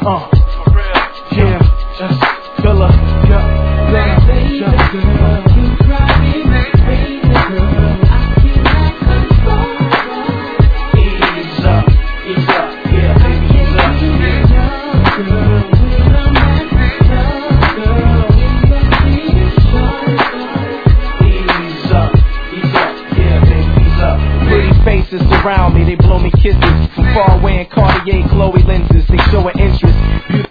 Yeah, Villa, faces surround me, they blow me kisses from far away in Cartier Chloe lenses, they show an interest.